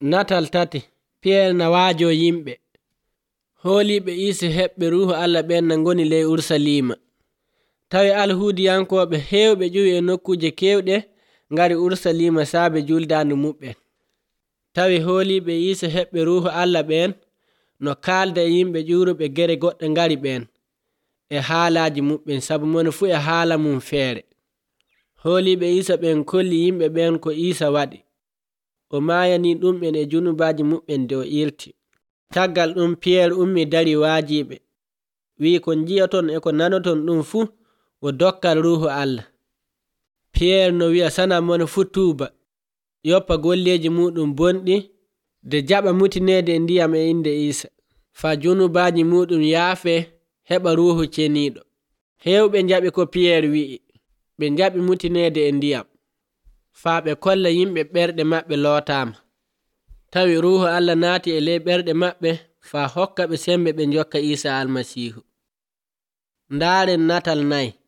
Natal tati, Piyerre na waajo yimɓe. Hooliɓe Iisa heɓɓe Ruuhu Allah ɓen na ngoni ley Urusalima. Tawi alhuudiyankoɓe heewɓe ƴuwi e nokkuje kewɗe ngari Urusalima saabe juldandu muɓɓen. Tawi hooliɓe Iisa heɓɓe Ruuhu Allah ɓen no kaalda e yimɓe ƴuuruɓe gere goɗɗe ngari ɓen e haalaji muɓɓen, sabu mone fu e haala mum feere. Hooliɓe Iisa ɓen kolli yimɓe ɓen ko Iisa waɗi. O maayani ɗumɓen e junubaji muɓɓen nde o irti. Caggal ɗum Piyerre ummi dari waajiɓe, wi ko jiyaton e ko nanoton ɗum fuu o dokkal Ruuhu Allah. Piyerre no wi'a sana mone fu tuuba, yoppa golleji muɗum bonɗi, de jaɓa mutinede e ndiyam e inde Iisa, fa junubaji muɗum yaafe, heɓa Ruuhu ceniɗo. Hewɓe jaɓi ko Piyerre wi'i, ɓe jaɓi mutinede e ndiyam, faa ɓe kolla yimɓe ɓerɗe maɓɓe lootama. Tawi Ruuhu Allah naati e ley ɓerɗe maɓɓe faa hokka ɓe sembe ɓe jokka Iisa Almasiihu. Ndaaren natal 4.